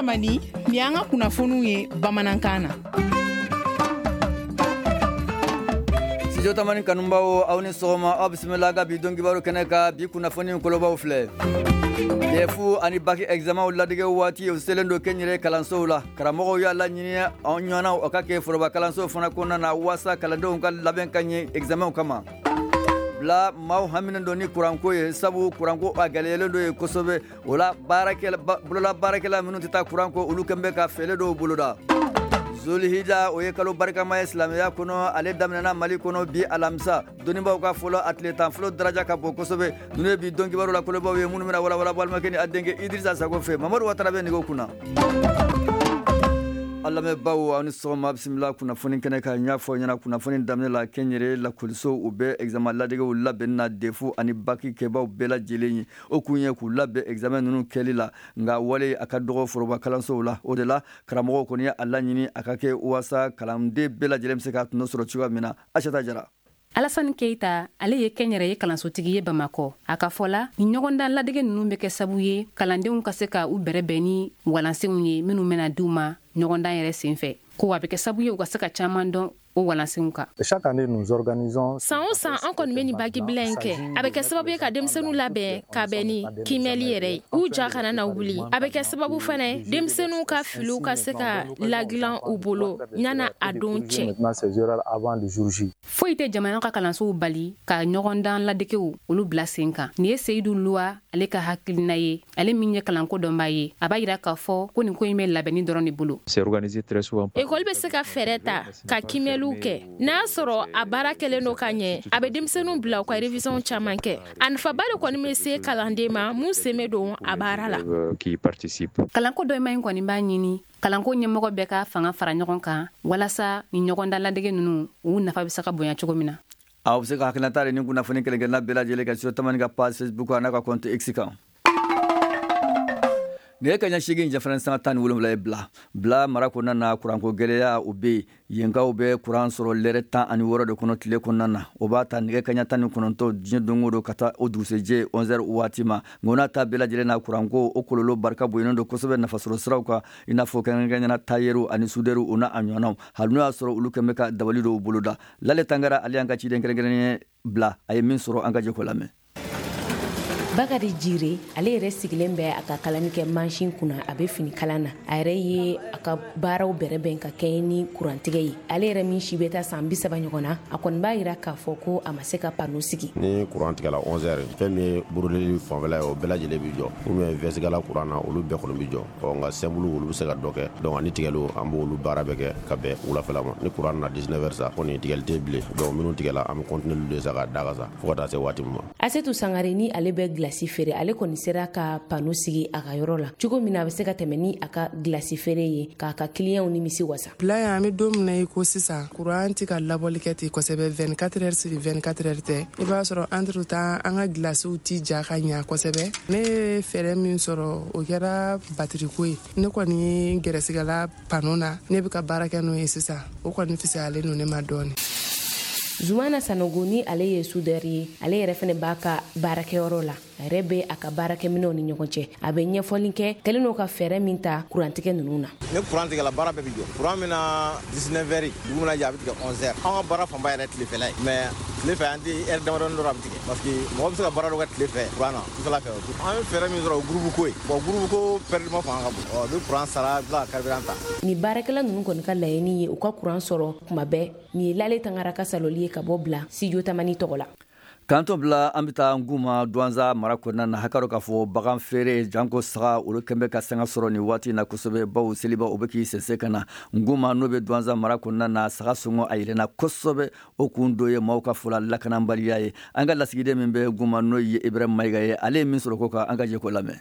Tamani ni an ka kunnafoniw ye bamanankan na. Studio Tamani kanubaw aw ni sɔgɔma aw bisimila ka bi dɔnkibaru kɛnɛ ka bi kunnafoni kolobaw filɛ. DEF ani bac examen ladigɛ waati o selen do kɛnyɛrɛ kalansow la. Karamɔgɔw y'a laɲini an ɲɔgɔnnaw o ka kɛ foroba kalanso fana kɔnɔna na walasa kalandenw ka labɛn ka ɲɛ examen kama. Bila maaw haminen do ni kuranko ye sabu kuranko a gɛlɛyalen do ye kosɛbɛ o la bolola baarakɛla minnu tɛ taa kuranko olu kɛn bɛ ka fɛɛrɛ dɔw boloda. Zulhijja o ye kalo barikama ye silamɛya kɔnɔ ale daminɛna Mali kɔnɔ bi alamisa dɔnnibaw ka fɔlɔ a tile tan fɔlɔ daraja ka bon kosɛbɛ ninnu ye bi dɔnkibaru la kolobaw ye minnu bɛna walawala balimakɛ ni a denkɛ Idrissa Sago fɛ Mamadu Watara bɛ nɛgɛw kunna. Alamɛbaw aw ni sɔgɔma bisimila kunnafoni kɛnɛ ka ɲa fɔ ɲɛna kunnafoni daminɛ la kɛnyɛrɛ lakɔlisow u bɛ examen ladigɛw labɛnni na DEF ani bac kɛbaw bɛɛ lajɛlen ye o kun ye k'u labɛn examen ninnu kɛli la nka wale a ka dɔgɔ foroba kalansow la o de la karamɔgɔw kɔni ye a laɲini a ka kɛ walasa kalanden bɛɛ lajɛlen bɛ se ka tɔnɔ sɔrɔ cogoya min na Asata Jara. Alassane Keita ale ye kɛnyɛrɛ ye kalansotigi ye Bamakɔ. A ka fɔ la ni ɲɔgɔndan ladigɛ ninnu bɛ kɛ sabu ye kalandenw ka se ka u bɛrɛbɛn ni walansenw ye minnu bɛna d'u ma ɲɔgɔndan yɛrɛ senfɛ ko a bɛ kɛ sabu ye u ka se ka caman dɔn o walansenw kan. Chaque année nous organisons san o san an kɔni bɛ ni bagi bila in kɛ a bɛ kɛ sababu ye ka denmisɛnninw labɛn ka bɛn ni kimɛli yɛrɛ ye u ja kana na wuli a bɛ kɛ sababu fana denmisɛnninw ka filiw ka se ka ladilan u bolo ɲana a don cɛ. Foyi tɛ jamana ka kalansow bali ka ɲɔgɔndan ladegew olu bila sen kan nin ye Seyidu Luwa ale ka hakilina ye ale min ye kalanko dɔnbaa ye a b'a yira k'a fɔ ko nin ko in bɛ labɛnni dɔrɔn de bolo. École bɛ se ka fɛɛrɛ ta ka kimɛliw kɛ n'a sɔrɔ a baara kɛlen do ka ɲɛ a bɛ denmisɛnninw bila u ka révision caman kɛ a nafaba de kɔni bɛ se kalanden ma mun sen bɛ don a baara la. Kalanko dɔnbaa in kɔni b'a ɲini kalanko ɲɛmɔgɔ bɛɛ ka fanga fara ɲɔgɔn kan walasa ni ɲɔgɔndan ladege ninnu u nafa bɛ se ka bonya cogo min na. Aw bɛ se ka hakilinata de ni kunnafoni kelen-kelenna bɛɛ lajɛlen ka Studio Tamani ka page Facebook n'a ka compte X kan. Nin ye kaɲa 8 jafana sanga 17 ye bila mara kɔnɔna na kuranko gɛlɛya o bɛ yenkaw bɛ kuran sɔrɔ lɛrɛ 16 de kɔnɔ tile kɔnɔna na o b'a ta nɛgɛ kaɲa 19 diɲɛ don o don ka taa o dugusɛjɛ 11h waati ma nka n'a ta bɛɛ lajɛlen na kuranko o kɔlɔlɔ barika bonyalen don kosɛbɛ nafasɔrɔ siraw kan i n'a fɔ kɛrɛnkɛrɛnnenya tailleur ani soudeur o n'a a ɲɔgɔnnaw hali n'o y'a sɔrɔ olu kɛn bɛ ka dabali dɔw boloda Lale Tangara ale y'an ka ciden kɛrɛnkɛrɛnnen bila a ye min sɔrɔ an ka jɛ k'o lamɛn. Bakari Jire ale yɛrɛ sigilen bɛ a ka kalani kɛ mansin kunna a bɛ fini kalan na a yɛrɛ ye a ka baaraw bɛrɛbɛn ka kɛ ni kurantigɛ ye ale yɛrɛ min si bɛ taa san 30 ɲɔgɔn na a kɔni b'a yira k'a fɔ ko a ma se ka pano sigi ni kurantigɛla 11h fɛn min ye burudeli fanfɛla ye o bɛɛ lajɛlen bi jɔ ou bien vɛsigala kuran na olu bɛɛ kɔni bi jɔ nka sɛmbulu olu bɛ se ka dɔ kɛ donc ani tigɛliw an b'olu baara bɛɛ kɛ ka bɛn wulafɛla ma ni kuran na 19h sa kɔni tigɛli tɛ bilen donc minnu tigɛla an bɛ continuer olu de sa ka daga sa fo ka taa se waati min ma. Asetu Sangare ni ale bɛ glasi feere ale kɔni sera ka pano sigi a ka yɔrɔ la cogo min na a bɛ se ka tɛmɛ ni a ka glasi feere ye k'a ka clientw nimisi wasa. Bila yan an bɛ don min na i ko sisan kuran tɛ ka labɔli kɛ ten kosɛbɛ 24 heures sur 24 heures tɛ i b'a sɔrɔ entre temps an ka glasiw ti ja ka ɲɛ kosɛbɛ ne ye fɛɛrɛ min sɔrɔ o kɛra batiri ko ye ne kɔni ye gɛrɛsigɛla pano na ne bɛ ka baara kɛ n'o ye sisan o kɔni fisayalen no ne ma dɔɔni. Zumana Sanogo ni ale ye soudeur ye ale yɛrɛ fɛnɛ b'a ka baarakɛyɔrɔ la a yɛrɛ bɛ a ka baarakɛminɛw ni ɲɔgɔn cɛ a bɛ ɲɛfɔli kɛ kɛlen n'o ka fɛɛrɛ min ta kurantigɛ ninnu na. Ne kurantigɛla baara bɛɛ bi jɔ kuran min na 19h dugu min na jɛ a bɛ tigɛ 11h an ka baara fanba yɛrɛ tilefɛla ye mais tile fɛ an tɛ heure damadɔni dɔrɔn a bɛ tigɛ parce que mɔgɔ bɛ se ka baara dɔ kɛ tile fɛ kuran na sufɛla fɛ an ye fɛɛrɛ min sɔrɔ o groupe ko ye bon groupe ko perdement fanga ka bon ni kuran sara bila carburant ta. Ni baarakɛla ninnu kɔni ka laɲini ye u ka kuran sɔrɔ kuma bɛɛ ni ye Lale Tangara ka saloli ye ka bɔ bila Studio Tamani tɔgɔ la. Kanto bila an bɛ taa Nguma Douanza mara kɔnɔna na hakaro k'a fɔ bagan feere janko saga olu kɛn bɛ ka sanga sɔrɔ nin waati in na kosɛbɛ bawo seliba o bɛ k'i sɛnsɛn ka na Nguma n'o bɛ Douanza mara kɔnɔna na saga sɔngɔ a yɛlɛnna kosɛbɛ o kun dɔ ye maaw ka fɔla lakanabaliya ye an ka lasigiden min bɛ Nguma n'o ye Ibrahima Mayiga ye ale ye min sɔrɔ ko kan an ka jɛ k'o lamɛn.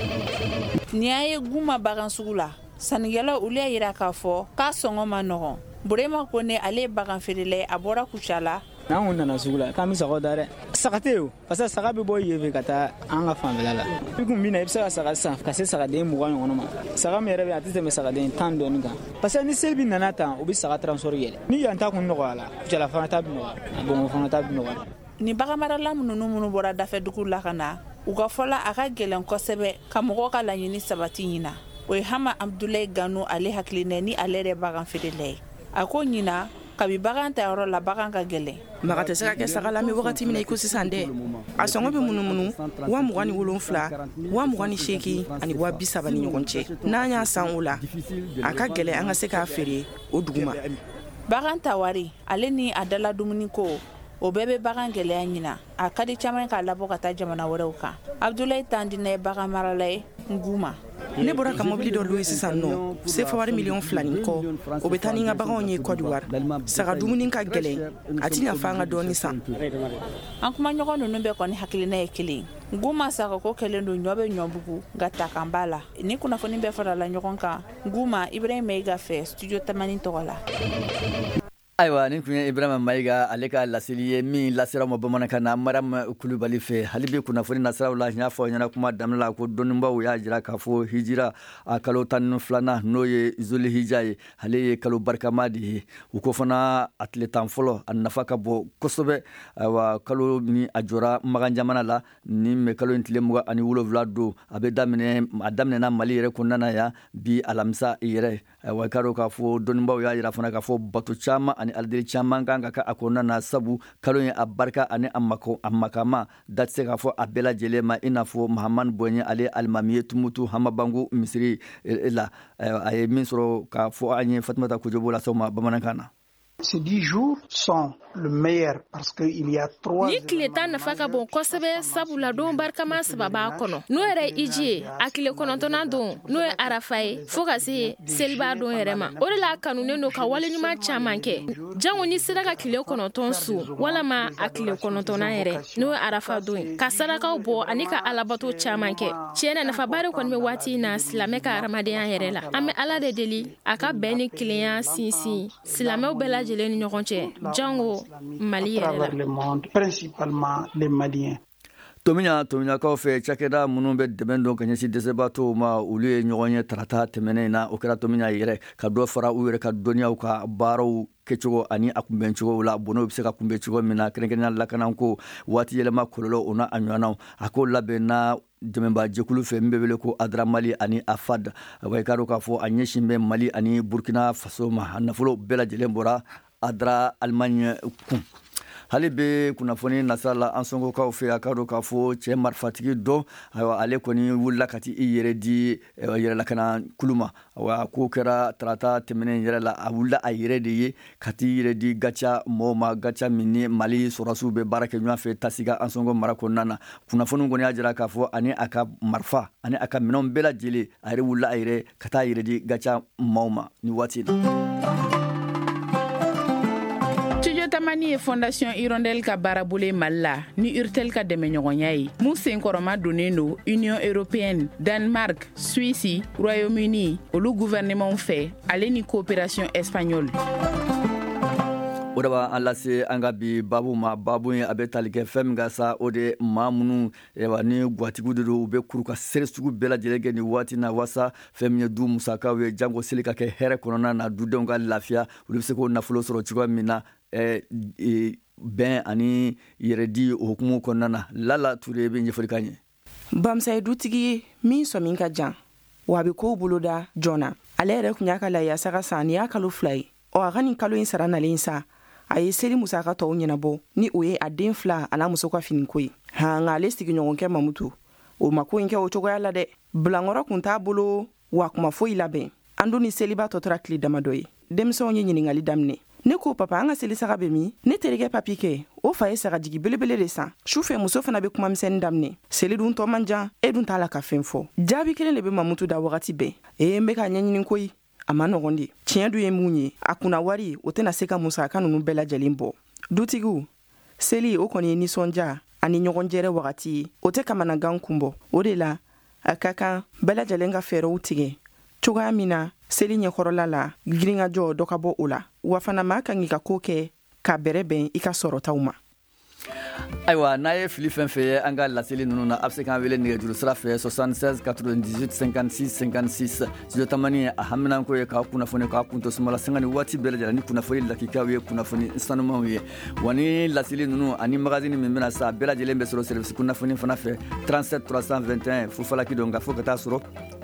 Ni y'a ye Nguma bagan sugu la sannikɛlaw olu y'a yira k'a fɔ k'a sɔngɔ ma nɔgɔn Burema Kone ale ye bagan feerela a bɔra Kucala. N'an kun nana sugu la k'an bɛ saga da dɛ saga tɛ yen parce que saga bɛ bɔ yen fɛ ka taa an ka fanfɛla la i kun min na i bɛ se ka saga san ka se sagaden 20 ɲɔgɔn ma saga min yɛrɛ bɛ a tɛ tɛmɛ sagaden 10 dɔɔnin kan parce que ni seli bɛ nana tan u bɛ saga transport yɛlɛ ni yan ta kun nɔgɔya la Kucala fana ta bɛ nɔgɔya Bamakɔ fana ta bɛ nɔgɔya. Ni bagan marala minnu bɔra dafɛ dugu la ka na u ka fɔla a ka gɛlɛn kosɛbɛ ka mɔgɔw ka laɲini sabati ɲina o ye Hama Abdoulaye Gano ale hakilina ni ale yɛrɛ bagan feerela ye. A ko ɲina kabi bagan ta yɔrɔ la bagan ka gɛlɛn. Maga tɛ se ka kɛ saga la, an bɛ wagati min na i ko sisan dɛ. A sɔngɔ bɛ munumunu 27,000, 28,000 ani 30,000 ni ɲɔgɔn cɛ. N'an y'a san o la, a ka gɛlɛn an ka se k'a feere o dugu ma. Bagan ta wari ale ni a dala dumuni ko o bɛɛ bɛ bagan gɛlɛya ɲina. A ka di caman k'a labɔ ka taa jamana wɛrɛw kan. Abdoulaye Tandina ye bagan marala ye Nguma. Ne bɔra ka mobili dɔ louer sisan nɔ, sefa wari 2,000,000 ni kɔ. O bɛ taa ni n ka baganw ye Côte d'Ivoire. Saga dumuni ka gɛlɛn, a ti ɲa fa an ka dɔɔni san. An kuma ɲɔgɔn ninnu bɛɛ kɔni hakilina ye kelen. Nguma saga ko kɛlen don ɲɔ bɛ ɲɔbugu nka ta kan b'a la. Ni kunnafoni bɛɛ farala ɲɔgɔn kan, Nguma Ibrahima Mayiga fɛ studio Tamani tɔgɔ la. Ayiwa nin kun ye Ibrahima Mayiga ale ka laseli ye min lasera ma bamanankan na Maram Kulubali fɛ. Hali bi kunnafoni nasiraw la n y'a fɔ ɲɛna kuma daminɛ la ko dɔnnibaaw y'a jira k'a fɔ hijira a kalo 12 n'o ye Zulhijja ye ale ye kalo barikama de ye. U ko fana a tile 10 fɔlɔ a nafa ka bɔ kosɛbɛ. Ayiwa kalo ni a jɔra Magan jamana la ni bɛ kalo in tile 27 don a daminɛna Mali yɛrɛ kɔnɔna yan bi alamisa yɛrɛ. Ayiwa i ka dɔn k'a fɔ dɔnnibaaw y'a jira fana k'a fɔ bato caman ani aldeli caman kan ka kɛ a kɔnɔna na sabu kalo in a barika ani a makama da tɛ se k'a fɔ a bɛɛ lajɛlen ma i n'a fɔ Mahamani Bɔnɛ ale alimami ye Tumutu Hamabangu misiri la. A ye min sɔrɔ k'a fɔ an ye Fatumata Kojobo la s'aw ma bamanankan na. Ces 10 jours sont le meilleur parce qu'il y a 3 ni tile tan nafa ka bon kosɛbɛ sabula don barikama sababa kɔnɔ n'o yɛrɛ iji ye a tile 9nan don n'o ye arafa ye fo ka se seliba don yɛrɛ ma o de la kanunen don ka waleɲuman caman kɛ jango ni sera ka tile 9 su walama a tile 9nan yɛrɛ n'o ye arafa don ye ka sarakaw bɔ ani ka alabato caman kɛ tiɲɛna nafaba de kɔni bɛ waati na silamɛ ka hadamadenya yɛrɛ la an bɛ ala de deli a ka bɛn ni tilenya sinsin silamɛw bɛɛ lajɛlen ni ɲɔgɔn cɛ jango Mali yɛrɛ la principalement les Maliens. Tomiɲakaw fɛ cakɛda minnu bɛ dɛmɛ don ka ɲɛsin dɛsɛbaatɔw ma olu ye ɲɔgɔn ye tarata tɛmɛnen in na o kɛra Tomiɲa yɛrɛ ka dɔ fara u yɛrɛ ka dɔnniyaw ka baaraw kɛcogo ani a kunbɛncogo la bɔnɛw bɛ se ka kunbɛn cogo min na kɛrɛnkɛrɛnnenya lakanako waati yɛlɛma kɔlɔlɔ o n'a a ɲɔgɔnnaw a ko labɛnna dɛmɛba jɛkulu fɛ min bɛ wele ko Adra Mali ani AFAD. I ka dɔn k'a fɔ a ɲɛsin bɛ Mali ani Burkina Faso ma a nafolo bɛɛ lajɛlen bɔra Adra Allemagne kun. Hali be kunnafoni nasira la an sɔnkokaw fɛ a ka dɔn k'a fɔ cɛ marifatigi dɔ ale kɔni wulila ka ti i yɛrɛ di yɛrɛlakana kulu ma k'o kɛra tarata tɛmɛnen yɛrɛ la a wulila a yɛrɛ de ye ka ti yɛrɛ di gaca mɔgɔw ma gaca min ni Mali sɔrɔsiw bɛ baara kɛ ɲɔgɔn fɛ Tasiga an sɔnko mara kɔnɔna na kunnafoni kɔni y'a jira k'a fɔ ani a ka marifa ani a ka minɛnw bɛɛ lajɛlen a yɛrɛ wulila a yɛrɛ ka taa yɛrɛ di gaca mɔgɔw ma ni waati la. Tamani ye Fondation Hirondelle ka baarabolo Mali la ni Urtel ka dɛmɛɲɔgɔnya ye mun senkɔrɔma donnen don Union Européenne, Danemark, Suisse, Royaume-Uni olu gouvernement fɛ ale ni coopération espagnole. O de b'an lase an ka bi babu ma babu ye a bɛ tali kɛ fɛn min ka sa o de maa minnu ni gwatigiw de don u bɛ kuru ka seri sugu bɛɛ lajɛlen kɛ nin waati na walasa fɛn min ye du musakaw ye jango seli ka kɛ hɛrɛ kɔnɔna na dudenw ka lafiya olu bɛ se k'o nafolo sɔrɔ cogoya min na bɛn ani yɛrɛdi hukumu kɔnɔna na Lala Ture bɛ ɲɛfɔli k'an ye. Bamsa ye dutigi ye min sɔmin ka jan wa a bɛ kow boloda joona ale yɛrɛ tun y'a ka lahiya saga san ni y'a kalo 2 ye a ka nin kalo in sara nalen sa a ye seli musaka tɔw ɲɛnabɔ ni o ye a den 2 a n'a muso ka finiko ye nka ale sigiɲɔgɔnkɛ Mamutu o ma ko in kɛ o cogoya la dɛ bilankɔrɔ kun t'a bolo wa kuma foyi labɛn an dun ni seliba tɔ tora tile damadɔ ye denmisɛnw ye ɲiningali daminɛ ne ko papa an ka seli saga bɛ min ne terikɛ papi kɛ o fa ye saga jigi belebele de san sufɛ muso fana bɛ kuma misɛnnin daminɛ seli dun tɔ man jan e dun t'a la ka fɛn fɔ jaabi kelen de bɛ Mamutu da wagati bɛɛ n bɛ ka ɲɛɲini koyi a ma nɔgɔn de tiɲɛ dun ye mun ye a kunna wari o tɛna se ka musaka ninnu bɛɛ lajɛlen bɔ dutigiw seli o kɔni ye nisɔndiya ani ɲɔgɔn jɛrɛ wagati ye o tɛ kamanagan kun bɔ o de la a ka kan bɛɛ lajɛlen ka fɛɛrɛw tigɛ cogoya min na seli ɲɛkɔrɔla la girinkajɔ dɔ ka bɔ o la wa fana maa kan k'i ka ko kɛ ka bɛrɛ bɛn i ka sɔrɔtaw ma. Ayiwa n'a ye fili fɛn fɛn ye an ka laseli ninnu na a bɛ se k'an wele nɛgɛjuru sira fɛ 76 98 56 56 studio Tamani a haminanko ye k'aw kunnafoni k'aw kun to sumala sanga ni waati bɛɛ lajɛlen ni kunnafoni lakikaw ye kunnafoni sanumanw ye wa ni laseli ninnu ani magazine min bɛna sa bɛɛ lajɛlen bɛ sɔrɔ service kunnafoni fana fɛ 37 321 fufalaki don nka fo ka taa sɔrɔ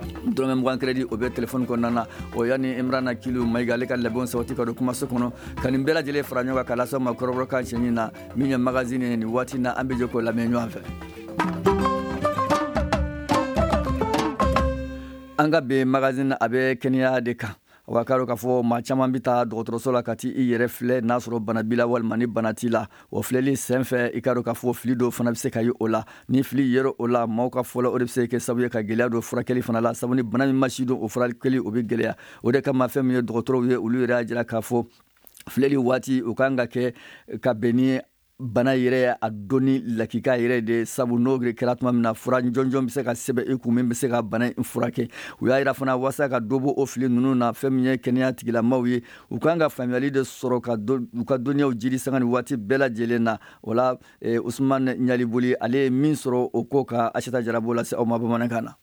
dɔrɔmɛ mugan crédit o bɛ téléphone kɔnɔna na o yani Imrana Kilu Mayiga ale ka labɛnw sabati ka don kumaso kɔnɔ ka nin bɛɛ lajɛlen fara ɲɔgɔn kan ka lase aw ma kɔrɔbɔrɔkan cɛɲi na min ye magazine ye nin waati na an bɛ jɛ k'o lamɛn ɲɔgɔn fɛ. an ka bɛn magazine a bɛ kɛnɛya de kan wa k'a dɔn k'a fɔ maa caman bɛ taa dɔgɔtɔrɔso la ka t'i yɛrɛ filɛ n'a sɔrɔ bana b'i la walima ni bana t'i la o filɛli sen fɛ i k'a dɔn k'a fɔ fili dɔw fana bɛ se ka ye o la ni fili yera o la maaw ka fɔlɔ o de bɛ se kɛ sababu ye ka gɛlɛya don furakɛli fana la sabu ni bana min ma si dɔn o furakɛli o bɛ gɛlɛya o de kama fɛn min ye dɔgɔtɔrɔw ye olu yɛrɛ y'a jira k'a fɔ filɛli waati o kan ka kɛ ka bɛn ni bana yɛrɛ a dɔnni lakika yɛrɛ de sabu n'o kɛra tuma min na fura jɔnjɔn bɛ se ka sɛbɛn i kun min bɛ se ka bana in furakɛ u y'a jira fana walasa ka dɔ bɔ o fili ninnu na fɛn min ye kɛnɛya tigilamaw ye u kan ka faamuyali de sɔrɔ u ka dɔnniyaw jiri sanga ni waati bɛɛ lajɛlen na o la Usumane Ɲaliboli ale ye min sɔrɔ o ko ka Asita Jarabo lase aw ma bamanankan na.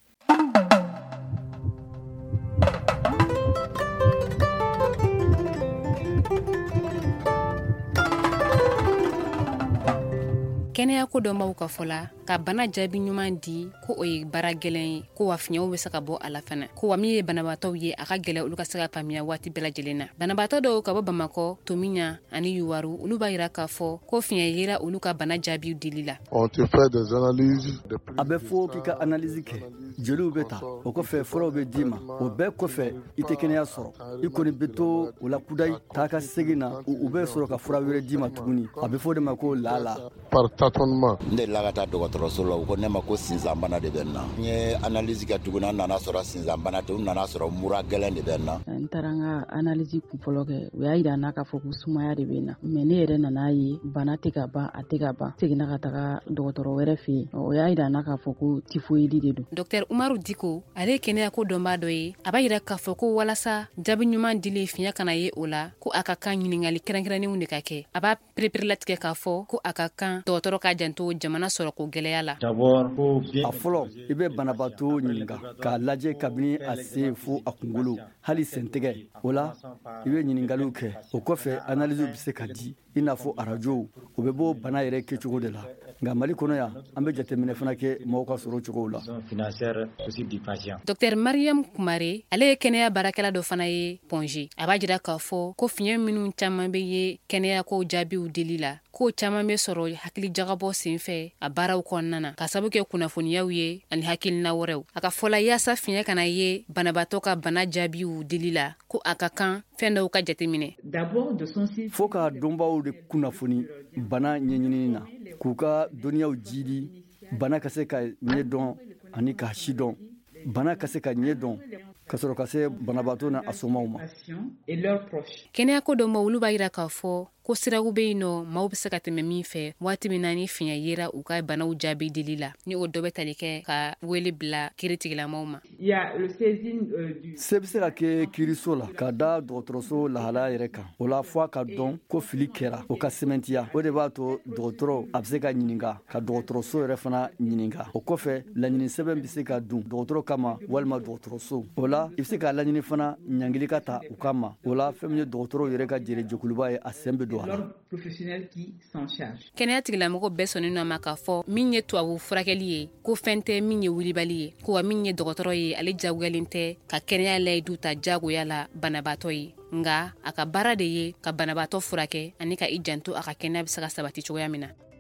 kɛnɛya ko dɔ m'aw ka fɔla ka bana jaabi ɲuman di ko o ye baara gɛlɛn ye ko wa fiɲɛw bɛ se ka bɔ a la fana ko wa min ye banabaatɔw ye a ka gɛlɛ olu ka se ka faamuya waati bɛɛ lajɛlen na banabaatɔ dɔw ka bɔ Bamakɔ Tomiɲa ani Yuwaru olu b'a yira k'a fɔ ko fiɲɛ yera olu ka bana jaabiw dili la a bɛ fɔ k'i ka analyse kɛ jeliw bɛ ta o kɔfɛ furaw bɛ d'i ma o bɛɛ kɔfɛ i tɛ kɛnɛya sɔrɔ i kɔni bɛ to o la kudayi taa ka segin na u bɛ sɔrɔ ka fura wɛrɛ d'i ma tuguni a bɛ fɔ de ma ko lala n delila ka taa dɔgɔtɔrɔso la u ko ne ma ko sinzan bana de bɛ n na n ye analyse kɛ tuguni an nana sɔrɔ sinzan bana tɛ u nana sɔrɔ mura gɛlɛn de bɛ n na n taara n ka analyse kunfɔlɔ kɛ u y'a yira n na k'a fɔ ko sumaya de bɛ n na mais ne yɛrɛ nan'a ye bana tɛ ka ban a tɛ ka ban seginna ka taga dɔgɔtɔrɔ wɛrɛ fɛ yen o y'a yira n na k'a fɔ ko typhoïde de don. Dr Umaru Diko ale ye kɛnɛya ko dɔnbaa dɔ ye a b'a yira k'a fɔ ko walasa jaabi ɲuman dili fiɲɛ kana ye o la ko a ka kan ɲiningali kɛrɛnkɛrɛnnenw de ka kɛ a b'a pereperelatigɛ k'a fɔ ko a ka kan dɔgɔtɔrɔ ka janto jamana sɔrɔ ko gɛlɛya la. a fɔlɔ i bɛ banabaatɔ ɲininka k'a lajɛ kabini a sen fo a kunkolo hali sentɛgɛ o la i bɛ ɲininkaliw kɛ o kɔfɛ analyse bɛ se ka di i n'a fɔ arajo o bɛ bɔ bana yɛrɛ kɛcogo de la nka Mali kɔnɔ yan an bɛ jateminɛ fana kɛ mɔgɔw ka sɔrɔ cogow la. Dr Mariam Kumare ale ye kɛnɛya baarakɛla dɔ fana ye Ponge a b'a jira k'a fɔ ko fiɲɛ minnu caman bɛ ye kɛnɛya ko jaabiw dili la ko caman bɛ sɔrɔ hakili jagabɔ sen fɛ a baaraw kɔnɔna na ka sabu kɛ kunnafoniyaw ye ani hakilina wɛrɛw a ka fɔla yaasa fiɲɛ kana ye banabaatɔ ka bana jaabiw dili la ko a ka kan fɛn dɔw ka jateminɛ fo ka dɔnbaaw de kunnafoni bana ɲɛɲinini na k'u ka dɔnniyaw jidi bana ka se ka ɲɛ dɔn ani k'a si dɔn bana ka se ka ɲɛ dɔn ka sɔrɔ ka se banabaatɔ na a somaw ma. Kɛnɛya ko dɔ ma olu b'a yira k'a fɔ ko siraw bɛ yen nɔ maaw bɛ se ka tɛmɛ min fɛ waati min na ni fiɲɛ yera u ka banaw jaabi dili la ni o dɔ bɛ tali kɛ ka wele bila kiiritigilamaw ma. se bɛ se ka kɛ kiiriso la ka da dɔgɔtɔrɔso lahalaya yɛrɛ kan o la fɔ a ka dɔn ko fili kɛra o ka sɛmɛntiya o de b'a to dɔgɔtɔrɔ a bɛ se ka ɲininka ka dɔgɔtɔrɔso yɛrɛ fana ɲininka o kɔfɛ laɲini sɛbɛn bɛ se ka dun dɔgɔtɔrɔ kama walima dɔgɔtɔrɔso o la i bɛ se ka laɲini fana ɲangili ka ta u kama o la fɛn min ye dɔgɔtɔrɔw yɛrɛ ka jɛrɛ jɛkuluba ye a sen bɛ kɛnɛya tigilamɔgɔ bɛɛ sɔnnen nɔ ma k'a fɔ min ye tubabu furakɛli ye ko fɛn tɛ min ye wulibali ye ko wa min ye dɔgɔtɔrɔ ye ale jagoyalen tɛ ka kɛnɛya layidu ta jagoya la banabaatɔ ye nga a ka baara de ye ka banabaatɔ furakɛ ani ka i janto a ka kɛnɛya bɛ se ka sabati cogoya min na.